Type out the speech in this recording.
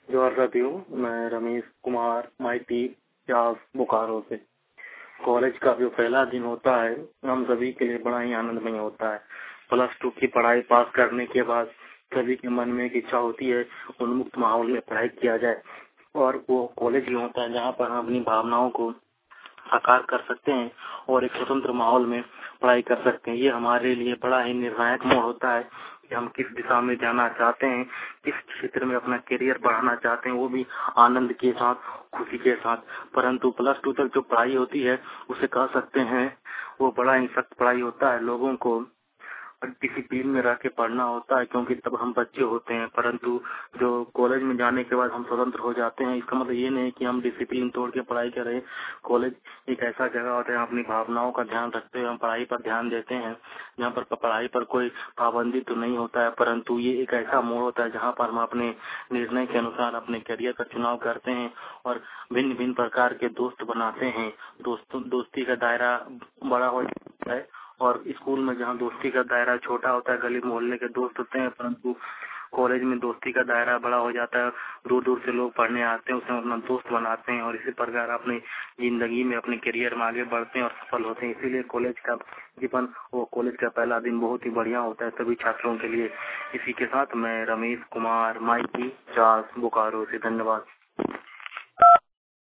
जोहार साथियों, मैं रमेश कुमार माइती चास बोकारो से। कॉलेज का जो पहला दिन होता है हम सभी के लिए बड़ा ही आनंदमय होता है। +2 की पढ़ाई पास करने के बाद सभी के मन में एक इच्छा होती है उन्मुक्त माहौल में पढ़ाई किया जाए, और वो कॉलेज ही होता है जहाँ पर हम अपनी भावनाओं को साकार कर सकते हैं और एक स्वतंत्र माहौल में पढ़ाई कर सकते हैं। ये हमारे लिए बड़ा ही निर्णायक मोड़ होता है कि हम किस दिशा में जाना चाहते हैं, किस क्षेत्र में अपना करियर बढ़ाना चाहते हैं, वो भी आनंद के साथ, खुशी के साथ। परंतु +2 तक जो पढ़ाई होती है उसे कह सकते हैं वो बड़ा ही सख्त पढ़ाई होता है। लोगों को डिसिप्लिन में रह के पढ़ना होता है क्योंकि तब हम बच्चे होते हैं। परंतु जो कॉलेज में जाने के बाद हम स्वतंत्र हो जाते हैं, इसका मतलब ये नहीं कि हम डिसिप्लिन तोड़ के पढ़ाई करें। कॉलेज एक ऐसा जगह होता है अपनी भावनाओं का ध्यान रखते हुए हम पढ़ाई पर ध्यान देते हैं, जहाँ पर पढ़ाई पर कोई पाबंदी तो नहीं होता है, परंतु ये एक ऐसा मोड़ होता है जहाँ पर हम अपने निर्णय के अनुसार अपने करियर का चुनाव करते हैं और भिन्न भिन्न प्रकार के दोस्त बनाते हैं। दोस्ती का दायरा बड़ा हो जाता है, और स्कूल में जहाँ दोस्ती का दायरा छोटा होता है, गली मोहल्ले के दोस्त होते हैं, परंतु कॉलेज में दोस्ती का दायरा बड़ा हो जाता है। दूर दूर से लोग पढ़ने आते हैं, उसमें अपना दोस्त बनाते हैं और इसी प्रकार अपनी जिंदगी में अपने करियर में आगे बढ़ते हैं और सफल होते हैं। इसीलिए कॉलेज का जीवन, वो कॉलेज का पहला दिन बहुत ही बढ़िया होता है सभी छात्रों के लिए। इसी के साथ मैं रमेश कुमार माइती चास बोकारो से, धन्यवाद।